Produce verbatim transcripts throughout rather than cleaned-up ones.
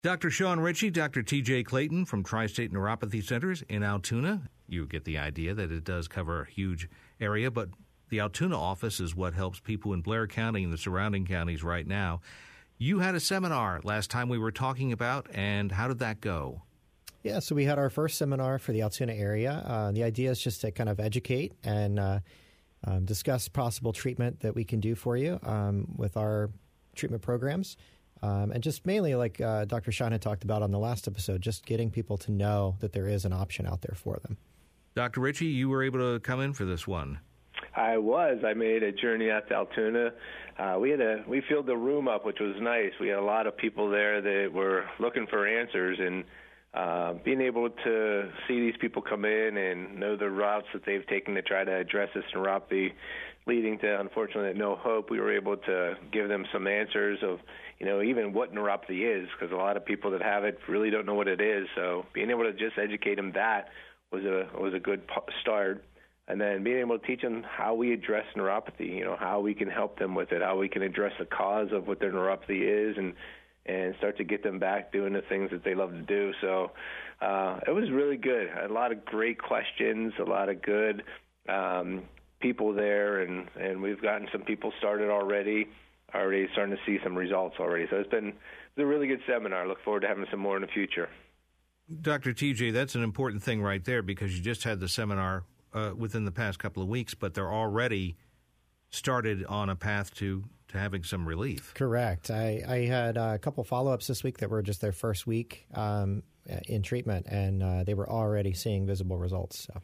Doctor Sean Ritchie, Doctor T J Clayton from Tri-State Neuropathy Centers in Altoona. You get the idea that it does cover a huge area, but the Altoona office is what helps people in Blair County and the surrounding counties right now. You had a seminar last time we were talking about, and how did that go? Yeah, so we had our first seminar for the Altoona area. Uh, the idea is just to kind of educate and uh, um, discuss possible treatment that we can do for you um, with our treatment programs. Um, and just mainly, like uh, Doctor Sean had talked about on the last episode, just getting people to know that there is an option out there for them. Doctor Ritchie, you were able to come in for this one. I was. I made a journey out to Altoona. Uh, we had a we filled the room up, which was nice. We had a lot of people there that were looking for answers, and uh, being able to see these people come in and know the routes that they've taken to try to address this neuropathy, leading to, unfortunately, no hope. We were able to give them some answers of, you know, even what neuropathy is, because a lot of people that have it really don't know what it is. So being able to just educate them that was a was a good start. And then being able to teach them how we address neuropathy, you know, how we can help them with it, how we can address the cause of what their neuropathy is, and and start to get them back doing the things that they love to do. So uh, it was really good. A lot of great questions, a lot of good um, people there, and, and we've gotten some people started already, already starting to see some results already. So it's been, it's been a really good seminar. I look forward to having some more in the future. Doctor T J, that's an important thing right there, because you just had the seminar uh, within the past couple of weeks, but they're already started on a path to, to having some relief. Correct. I, I had a couple follow-ups this week that were just their first week um, in treatment, and uh, they were already seeing visible results. So.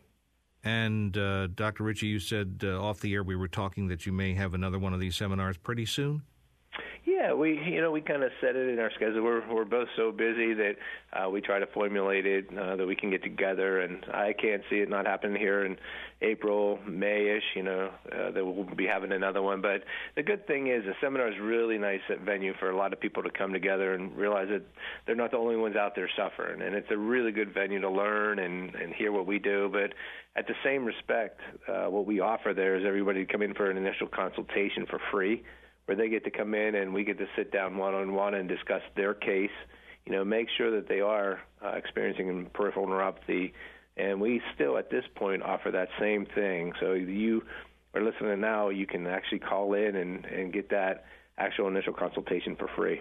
And uh, Doctor Ritchie, you said uh, off the air we were talking that you may have another one of these seminars pretty soon? Yeah, we you know we kind of set it in our schedule. We're we're both so busy that uh, we try to formulate it uh, that we can get together, and I can't see it not happening here in April, May-ish. You know uh, that we'll be having another one. But the good thing is the seminar is really nice venue for a lot of people to come together and realize that they're not the only ones out there suffering, and it's a really good venue to learn and and hear what we do. But at the same respect, uh, what we offer there is everybody to come in for an initial consultation for free, where they get to come in and we get to sit down one-on-one and discuss their case, you know, make sure that they are uh, experiencing peripheral neuropathy. And we still, at this point, offer that same thing. So you are listening now, you can actually call in and, and get that actual initial consultation for free.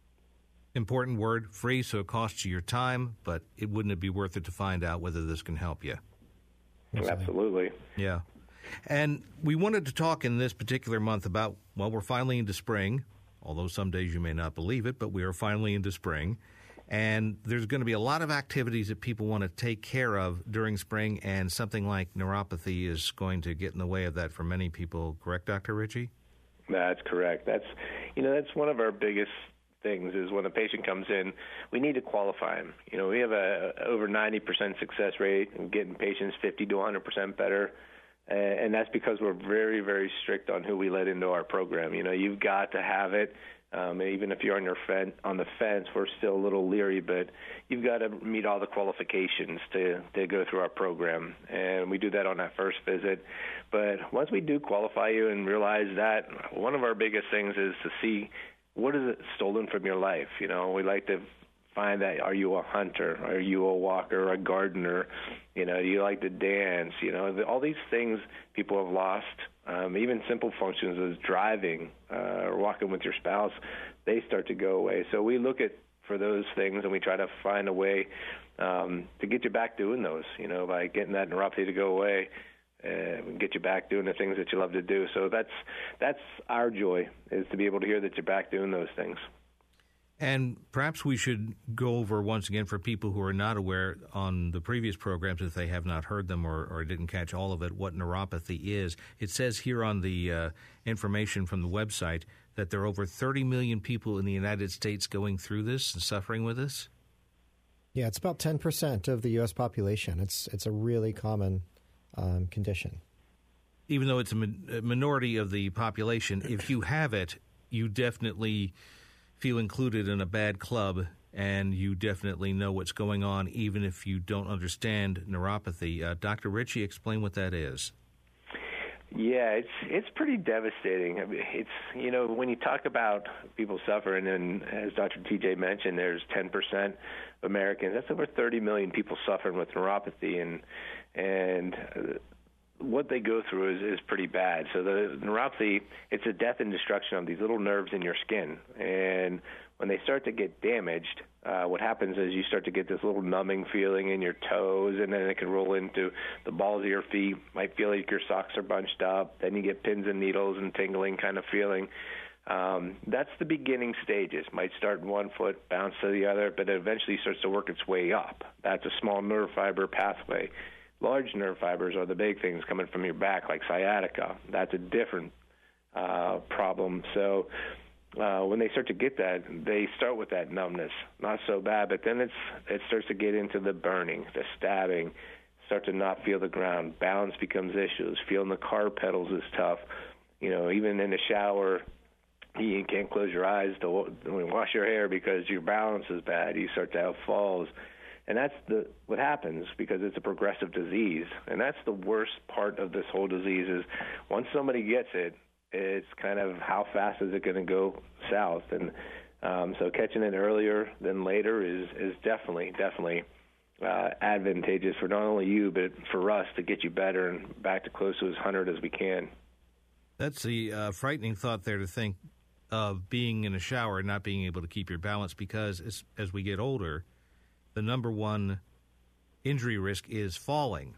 Important word, free, so it costs you your time, but it wouldn't it be worth it to find out whether this can help you? Absolutely. Yeah. And we wanted to talk in this particular month about, well, we're finally into spring, although some days you may not believe it, but we are finally into spring. And there's going to be a lot of activities that people want to take care of during spring, and something like neuropathy is going to get in the way of that for many people. Correct, Doctor Ritchie? That's correct. That's, you know, that's one of our biggest things is when a patient comes in, we need to qualify them. You know, we have a over ninety percent success rate in getting patients fifty to one hundred percent better. And that's because we're very, very strict on who we let into our program. You know, you've got to have it. Um, even if you're on your fen- on the fence, we're still a little leery, but you've got to meet all the qualifications to, to go through our program. And we do that on that first visit. But once we do qualify you and realize that, one of our biggest things is to see what is it stolen from your life. You know, we like to find that, are you a hunter? Are you a walker, a gardener? You know, do you like to dance? You know, the, all these things people have lost, um, even simple functions as driving uh, or walking with your spouse, they start to go away. So we look at for those things and we try to find a way um, to get you back doing those, you know, by getting that neuropathy to go away and get you back doing the things that you love to do. So that's that's our joy, is to be able to hear that you're back doing those things. And perhaps we should go over once again for people who are not aware on the previous programs, if they have not heard them or, or didn't catch all of it, what neuropathy is. It says here on the uh, information from the website that there are over thirty million people in the United States going through this and suffering with this. Yeah, it's about ten percent of the U S population. It's it's a really common um, condition. Even though it's a, min- a minority of the population, if you have it, you definitely feel included in a bad club, and you definitely know what's going on, even if you don't understand neuropathy. Uh, Doctor Ritchie, explain what that is. Yeah, it's it's pretty devastating. I mean, it's you know when you talk about people suffering, and as Doctor T J mentioned, there's ten percent of Americans. That's over thirty million people suffering with neuropathy, and and uh, what they go through is, is pretty bad. So the neuropathy, it's a death and destruction of these little nerves in your skin, and when they start to get damaged, uh, what happens is you start to get this little numbing feeling in your toes, and then it can roll into the balls of your feet. Might feel like your socks are bunched up. Then you get pins and needles and tingling kind of feeling. Um, that's the beginning stages. Might start in one foot, bounce to the other, but it eventually starts to work its way up. That's a small nerve fiber pathway. Large nerve fibers are the big things coming from your back, like sciatica. That's a different uh, problem. So Uh, when they start to get that, they start with that numbness, not so bad, but then it's it starts to get into the burning, the stabbing, start to not feel the ground. Balance becomes issues. Feeling the car pedals is tough. You know, even in the shower, you can't close your eyes to wash your hair because your balance is bad. You start to have falls. And that's the what happens because it's a progressive disease. And that's the worst part of this whole disease is once somebody gets it, it's kind of how fast is it going to go south. And um, so catching it earlier than later is, is definitely, definitely uh, advantageous for not only you, but for us to get you better and back to close to as one hundred as we can. That's the uh, frightening thought there to think of being in a shower and not being able to keep your balance because as, as we get older, the number one injury risk is falling.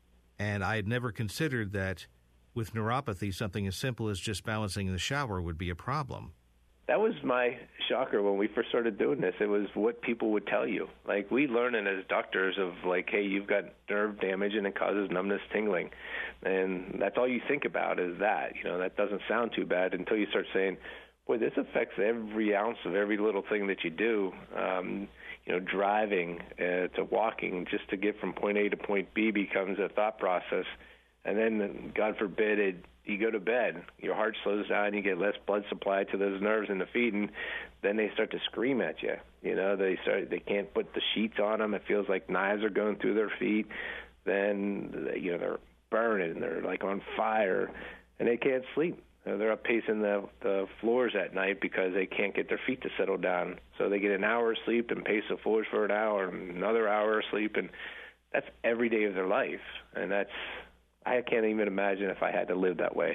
And I had never considered that with neuropathy, something as simple as just balancing in the shower would be a problem. That was my shocker when we first started doing this. It was what people would tell you. Like, we learn it as doctors of, like, hey, you've got nerve damage and it causes numbness, tingling. And that's all you think about is that. You know, that doesn't sound too bad until you start saying, boy, this affects every ounce of every little thing that you do. Um, you know, driving uh, to walking just to get from point A to point B becomes a thought process. And then, God forbid, it, you go to bed, your heart slows down, you get less blood supply to those nerves in the feet, and then they start to scream at you. You know, they start, they can't put the sheets on them. It feels like knives are going through their feet. Then, you know, they're burning, they're like on fire, and they can't sleep. You know, they're up pacing the, the floors at night because they can't get their feet to settle down. So they get an hour of sleep and pace the floors for an hour, and another hour of sleep, and that's every day of their life. And that's, I can't even imagine if I had to live that way.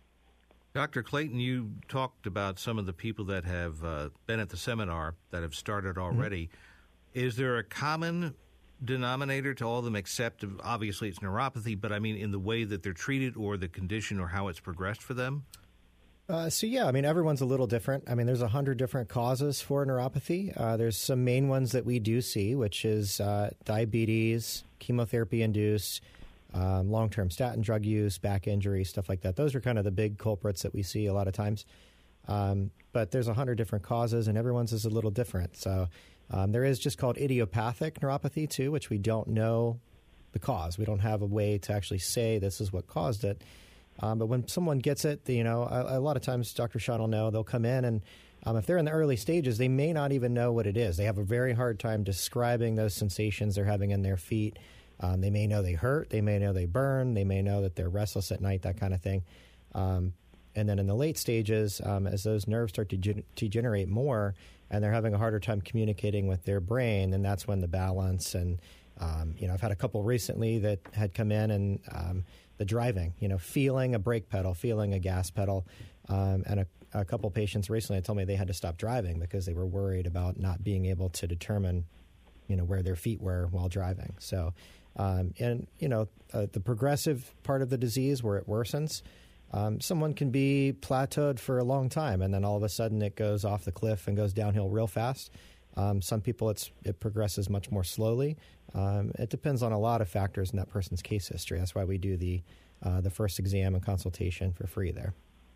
Doctor Clayton, you talked about some of the people that have uh, been at the seminar that have started already. Mm-hmm. Is there a common denominator to all of them except, obviously, it's neuropathy, but I mean in the way that they're treated or the condition or how it's progressed for them? Uh, so, yeah, I mean, everyone's a little different. I mean, there's a hundred different causes for neuropathy. Uh, there's some main ones that we do see, which is uh, diabetes, chemotherapy-induced, Um, long-term statin drug use, back injury, stuff like that. Those are kind of the big culprits that we see a lot of times. Um, but there's a hundred different causes, and everyone's is a little different. So um, there is just called idiopathic neuropathy, too, which we don't know the cause. We don't have a way to actually say this is what caused it. Um, but when someone gets it, you know, a, a lot of times Doctor Sean will know. They'll come in, and um, if they're in the early stages, they may not even know what it is. They have a very hard time describing those sensations they're having in their feet. Um, they may know they hurt, they may know they burn, they may know that they're restless at night, that kind of thing. Um, and then in the late stages, um, as those nerves start to ge- degenerate more and they're having a harder time communicating with their brain, then that's when the balance and, um, you know, I've had a couple recently that had come in and um, the driving, you know, feeling a brake pedal, feeling a gas pedal. Um, and a, a couple patients recently told me they had to stop driving because they were worried about not being able to determine, you know, where their feet were while driving. So, Um, and, you know, uh, the progressive part of the disease where it worsens, um, someone can be plateaued for a long time, and then all of a sudden it goes off the cliff and goes downhill real fast. Um, some people, it's it progresses much more slowly. Um, it depends on a lot of factors in that person's case history. That's why we do the uh, the first exam and consultation for free there.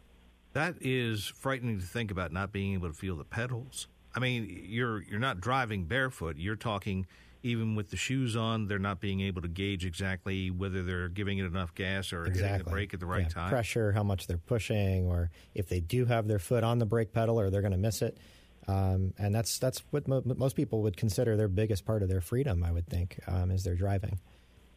That is frightening to think about, not being able to feel the pedals. I mean, you're you're not driving barefoot. You're talking... Even with the shoes on, they're not being able to gauge exactly whether they're giving it enough gas or exactly. hitting the brake at the right yeah, time. Pressure, how much they're pushing, or if they do have their foot on the brake pedal or they're going to miss it. Um, and that's that's what mo- most people would consider their biggest part of their freedom, I would think, um, is their driving.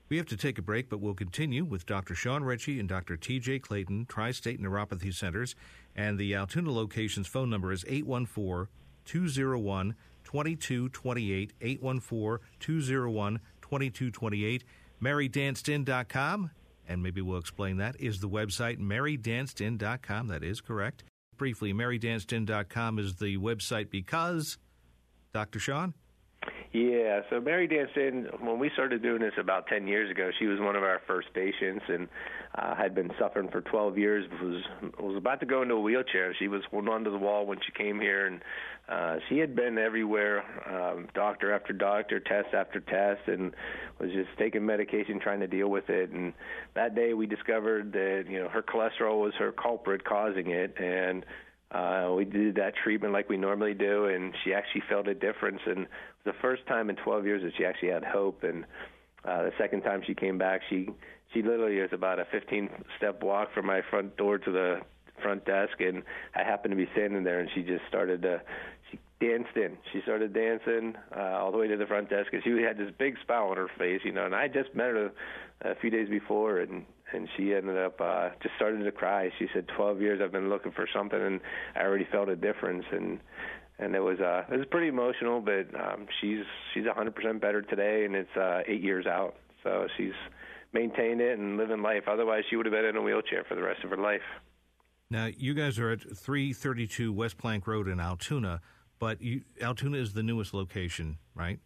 We have to take a break, but we'll continue with Doctor Sean Ritchie and Doctor T J Clayton, Tri-State Neuropathy Centers, and the Altoona location's phone number is eight one four, two oh one, two two two eight, eight one four, two oh one, two two two eight. Mary Danced In dot com, and maybe we'll explain that, is the website, Mary Danced In dot com. That is correct. Briefly, Mary Danced In dot com is the website because, Doctor Sean? Yeah, so Mary Danced In, when we started doing this about ten years ago, she was one of our first patients and uh, had been suffering for twelve years, was was about to go into a wheelchair. She was holding onto the wall when she came here, and uh, she had been everywhere, um, doctor after doctor, test after test, and was just taking medication, trying to deal with it. And that day we discovered that, you know, her cholesterol was her culprit causing it, and Uh, we did that treatment like we normally do, and she actually felt a difference. And it was the first time in twelve years that she actually had hope. And uh, the second time she came back, she she literally is about a fifteen-step walk from my front door to the front desk, and I happened to be standing there, and she just started to, she danced in. She started dancing uh, all the way to the front desk, and she had this big smile on her face, you know, and I just met her a, a few days before, and and she ended up uh, just started to cry. She said, twelve years I've been looking for something, and I already felt a difference, and and it was uh, it was pretty emotional, but um, she's she's one hundred percent better today, and it's uh, eight years out, so she's maintained it and living life. Otherwise, she would have been in a wheelchair for the rest of her life. Now, you guys are at three thirty-two West Plank Road in Altoona, but you, Altoona is the newest location, right?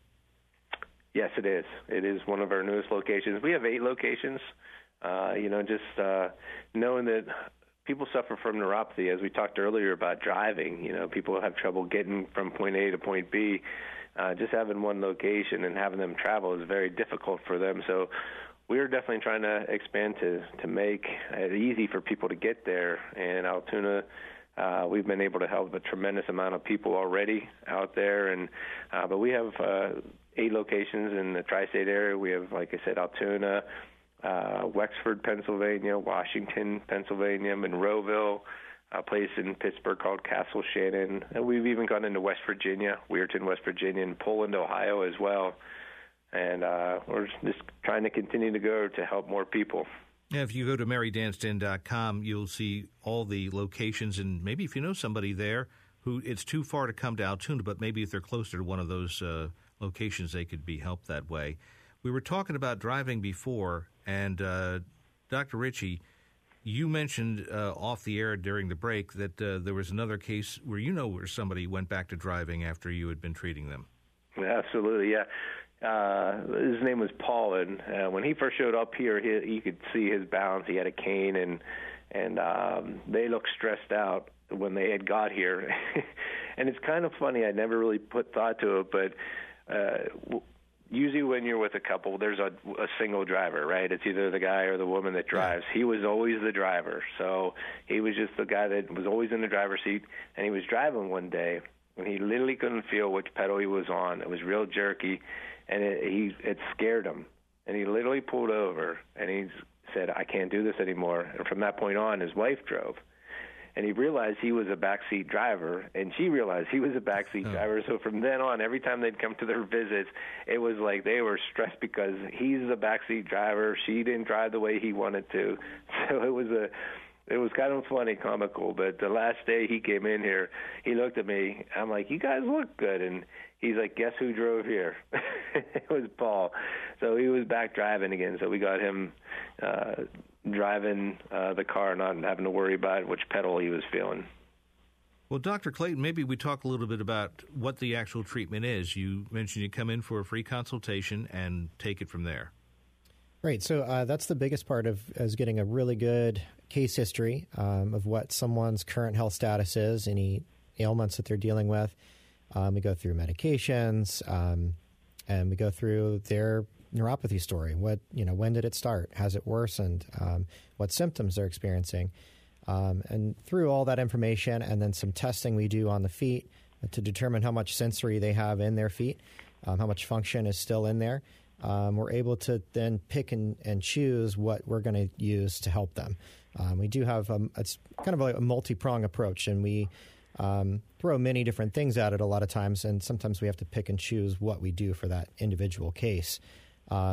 Yes, it is. It is one of our newest locations. We have eight locations. Uh, you know, just uh, knowing that people suffer from neuropathy, as we talked earlier about driving, you know, people have trouble getting from point A to point B. Uh, just having one location and having them travel is very difficult for them. So we're definitely trying to expand to, to make it easy for people to get there. And Altoona, uh, we've been able to help a tremendous amount of people already out there. And uh, but we have uh, eight locations in the tri-state area. We have, like I said, Altoona, Uh, Wexford, Pennsylvania, Washington, Pennsylvania, Monroeville, a place in Pittsburgh called Castle Shannon. And we've even gone into West Virginia, Weirton, West Virginia, and Poland, Ohio as well. And uh, we're just trying to continue to go to help more people. Yeah, if you go to Mary Danced In dot com, you'll see all the locations, and maybe if you know somebody there who it's too far to come to Altoona, but maybe if they're closer to one of those uh, locations, they could be helped that way. We were talking about driving before, and uh, Doctor Ritchie, you mentioned uh, off the air during the break that uh, there was another case where you know where somebody went back to driving after you had been treating them. Absolutely, yeah. Uh, his name was Paul, and uh, when he first showed up here, he, you could see his balance. He had a cane, and and um, they looked stressed out when they had got here. And it's kind of funny. I never really put thought to it, but uh, usually when you're with a couple, there's a, a single driver, right? It's either the guy or the woman that drives. He was always the driver. So he was just the guy that was always in the driver's seat, and he was driving one day, and he literally couldn't feel which pedal he was on. It was real jerky, and it, he, it scared him. And he literally pulled over, and he said, I can't do this anymore. And from that point on, his wife drove. And he realized he was a backseat driver, and she realized he was a backseat oh. driver. So from then on, every time they'd come to their visits, it was like they were stressed because he's the backseat driver. She didn't drive the way he wanted to. So it was a, it was kind of funny, comical. But the last day he came in here, he looked at me. I'm like, you guys look good. And he's like, guess who drove here? It was Paul. So he was back driving again. So we got him uh, driving uh, the car, not having to worry about which pedal he was feeling. Well, Doctor Clayton, maybe we talk a little bit about what the actual treatment is. You mentioned you come in for a free consultation and take it from there. Right. So uh, that's the biggest part of is getting a really good case history um, of what someone's current health status is, any ailments that they're dealing with. Um, we go through medications, um, and we go through their neuropathy story. What, you know, when did it start? Has it worsened? Um, what symptoms they're experiencing? Um, and through all that information and then some testing we do on the feet to determine how much sensory they have in their feet, um, how much function is still in there, um, we're able to then pick and, and choose what we're going to use to help them. Um, we do have a, it's kind of a, a multi-prong approach, and we um, throw many different things at it a lot of times, and sometimes we have to pick and choose what we do for that individual case. Um,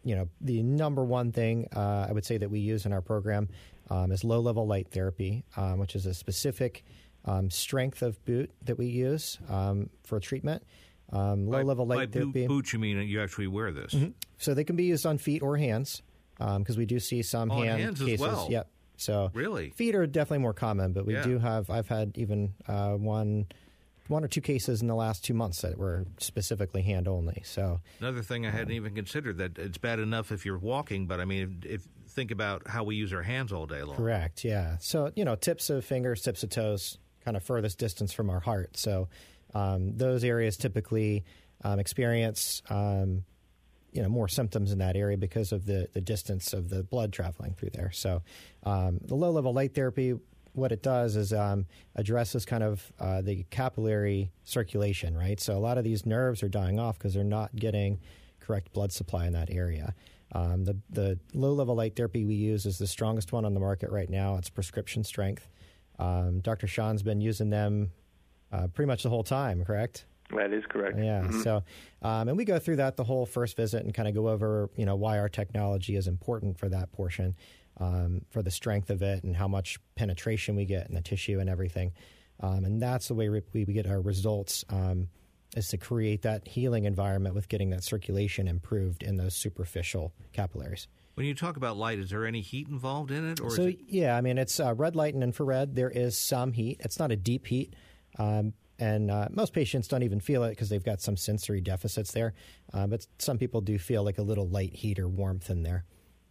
you know, the number one thing uh, I would say that we use in our program um, is low-level light therapy, um, which is a specific um, strength of boot that we use um, for treatment. Um, low-level light by therapy. By boots, you mean you actually wear this? Mm-hmm. So they can be used on feet or hands, because um, we do see some oh, hand hands cases. As well. Yep. So really, feet are definitely more common, but we yeah. do have. I've had even uh, one, one or two cases in the last two months that were specifically hand only. So another thing I hadn't um, even considered, that it's bad enough if you're walking, but I mean, if, if think about how we use our hands all day long. Correct. Yeah. So you know, tips of fingers, tips of toes, kind of furthest distance from our heart. So um, those areas typically um, experience. Um, you know, more symptoms in that area because of the, the distance of the blood traveling through there. So um, the low-level light therapy, what it does is um, addresses kind of uh, the capillary circulation, right? So a lot of these nerves are dying off because they're not getting correct blood supply in that area. Um, the, the low-level light therapy we use is the strongest one on the market right now. It's prescription strength. Um, Doctor Sean's been using them uh, pretty much the whole time, correct? That is correct. Yeah. Mm-hmm. So, um, and we go through that the whole first visit and kind of go over, you know, why our technology is important for that portion, um, for the strength of it and how much penetration we get in the tissue and everything. Um, and that's the way we, we get our results, um, is to create that healing environment with getting that circulation improved in those superficial capillaries. When you talk about light, is there any heat involved in it? Or so, is it... yeah, I mean, it's uh, red light and infrared. There is some heat. It's not a deep heat. Um, And uh, most patients don't even feel it because they've got some sensory deficits there. Uh, but some people do feel like a little light heat or warmth in there.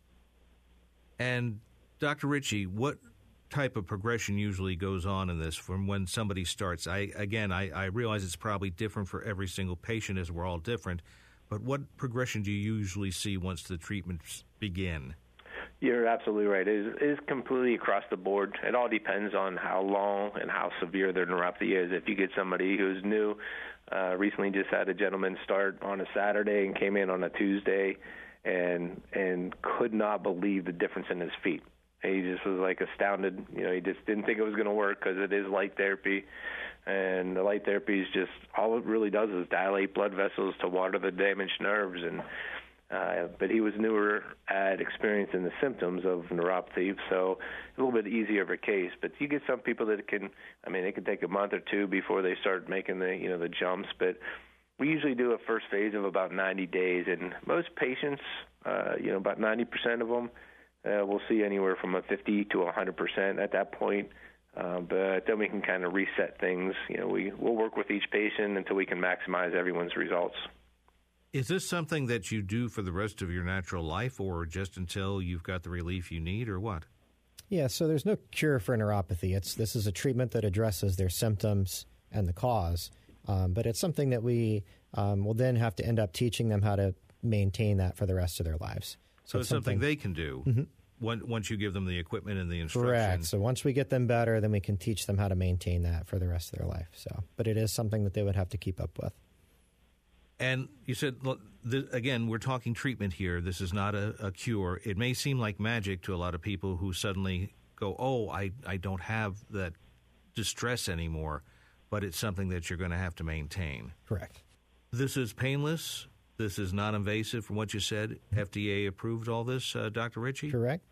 And Doctor Ritchie, what type of progression usually goes on in this from when somebody starts? I Again, I, I realize it's probably different for every single patient as we're all different. But what progression do you usually see once the treatments begin? You're absolutely right. It is, it is completely across the board. It all depends on how long and how severe their neuropathy is. If you get somebody who's new, uh, recently just had a gentleman start on a Saturday and came in on a Tuesday and and could not believe the difference in his feet. He just was like astounded. You know, he just didn't think it was going to work because it is light therapy. And the light therapy is just, all it really does is dilate blood vessels to water the damaged nerves. And Uh, but he was newer at experiencing the symptoms of neuropathy, so a little bit easier of a case. But you get some people that can, I mean, it can take a month or two before they start making the, you know, the jumps. But we usually do a first phase of about ninety days, and most patients, uh, you know, about ninety percent of them, uh, we'll see anywhere from a fifty to one hundred percent at that point. Uh, but then we can kind of reset things. You know, we, we'll work with each patient until we can maximize everyone's results. Is this something that you do for the rest of your natural life, or just until you've got the relief you need, or what? Yeah, so there's no cure for neuropathy. It's this is a treatment that addresses their symptoms and the cause, um, but it's something that we um, will then have to end up teaching them how to maintain that for the rest of their lives. So, so it's something, something they can do mm-hmm. when, once you give them the equipment and the instruction. Correct. So once we get them better, then we can teach them how to maintain that for the rest of their life. So, but it is something that they would have to keep up with. And you said, again, we're talking treatment here. This is not a, a cure. It may seem like magic to a lot of people who suddenly go, oh, I, I don't have that distress anymore, but it's something that you're going to have to maintain. Correct. This is painless. This is non-invasive from what you said. F D A approved all this, uh, Doctor Ritchie? Correct.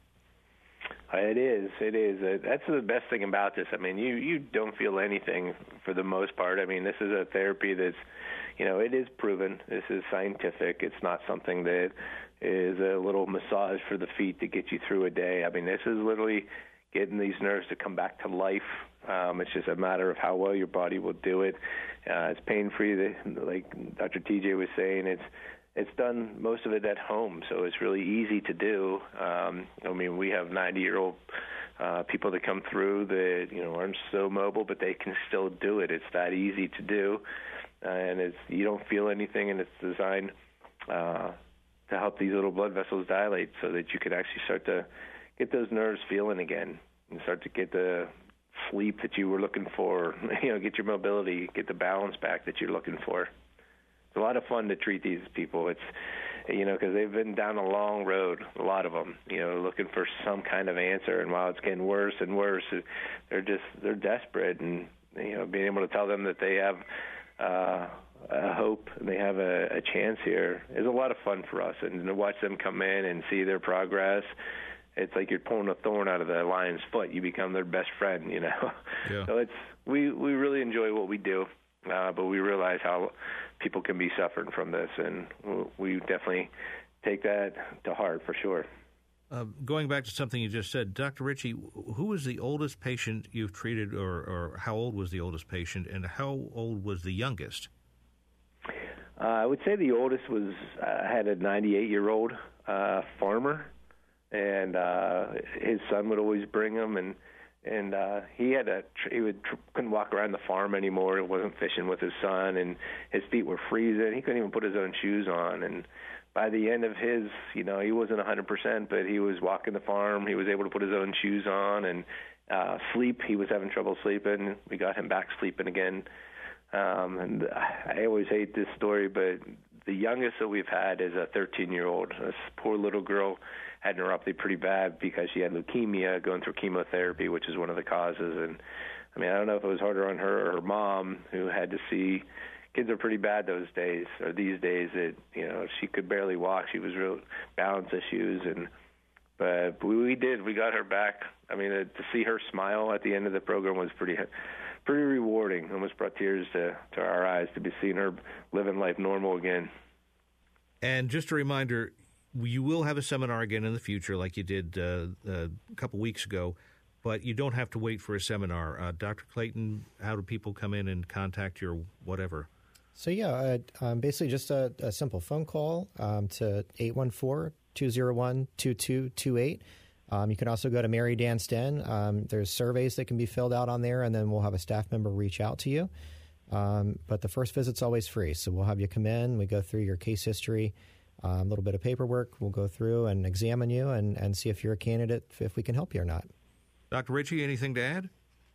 It is. It is. Uh, that's the best thing about this. I mean, you, you don't feel anything for the most part. I mean, this is a therapy that's, you know, it is proven. This is scientific. It's not something that is a little massage for the feet to get you through a day. I mean, this is literally getting these nerves to come back to life. Um, it's just a matter of how well your body will do it. Uh, it's pain-free. Like Doctor T J was saying, it's it's done most of it at home, so it's really easy to do. Um, I mean, we have ninety-year-old uh, people that come through that, you know, aren't so mobile, but they can still do it. It's that easy to do. Uh, and it's, you don't feel anything, and it's designed uh, to help these little blood vessels dilate so that you can actually start to get those nerves feeling again and start to get the sleep that you were looking for, you know, get your mobility, get the balance back that you're looking for. It's a lot of fun to treat these people. It's, you know, because they've been down a long road, a lot of them, you know, looking for some kind of answer, and while it's getting worse and worse, they're just, they're desperate, and, you know, being able to tell them that they have Uh, a hope and they have a, a chance here is a lot of fun for us. And to watch them come in and see their progress, it's like you're pulling a thorn out of the lion's foot. You become their best friend, you know. Yeah. So it's we we really enjoy what we do, uh, but we realize how people can be suffering from this, and we definitely take that to heart for sure. Uh, going back to something you just said, Doctor Ritchie, who was the oldest patient you've treated, or, or how old was the oldest patient, and how old was the youngest? Uh, I would say the oldest was uh, had a ninety-eight-year-old uh, farmer, and uh, his son would always bring him, and and uh, he had a he would couldn't walk around the farm anymore. He wasn't fishing with his son, and his feet were freezing. He couldn't even put his own shoes on, and by the end of his, you know, he wasn't one hundred percent, but he was walking the farm. He was able to put his own shoes on and uh, sleep. He was having trouble sleeping. We got him back sleeping again. Um, and I always hate this story, but the youngest that we've had is a thirteen-year-old. This poor little girl had neuropathy pretty bad because she had leukemia, going through chemotherapy, which is one of the causes. And, I mean, I don't know if it was harder on her or her mom, who had to see kids are pretty bad those days, or these days. That, you know, she could barely walk. She was real balance issues, and but we, we did. We got her back. I mean, uh, to see her smile at the end of the program was pretty, pretty rewarding. Almost brought tears to to our eyes to be seeing her living life normal again. And just a reminder, you will have a seminar again in the future, like you did uh, uh, a couple weeks ago. But you don't have to wait for a seminar. Uh, Doctor Clayton, how do people come in and contact you or whatever? So, yeah, uh, um, basically just a, a simple phone call um, to eight one four, two oh one, two two two eight. Um, you can also go to Mary Dance Den. Um, there's surveys that can be filled out on there, and then we'll have a staff member reach out to you. Um, but the first visit's always free, so we'll have you come in. We go through your case history, um, a little bit of paperwork. We'll go through and examine you and, and see if you're a candidate, if we can help you or not. Doctor Ritchie, anything to add?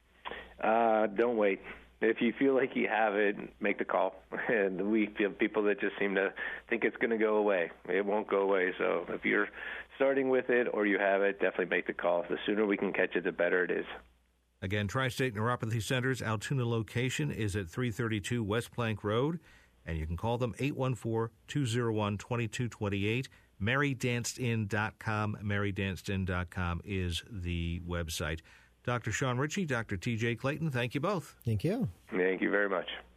Uh, don't wait. If you feel like you have it, make the call. And we feel people that just seem to think it's going to go away. It won't go away. So if you're starting with it or you have it, definitely make the call. The sooner we can catch it, the better it is. Again, Tri-State Neuropathy Center's Altoona location is at three thirty-two West Plank Road, and you can call them eight one four, two oh one, two two two eight. mary danced in dot com. mary danced in dot com is the website. Doctor Sean Ritchie, Doctor T J Clayton, thank you both. Thank you. Thank you very much.